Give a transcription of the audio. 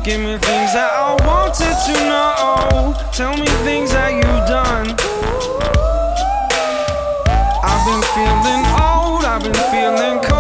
Give me things that I wanted to know. Tell me things that you've done. I've been feeling old, I've been feeling cold.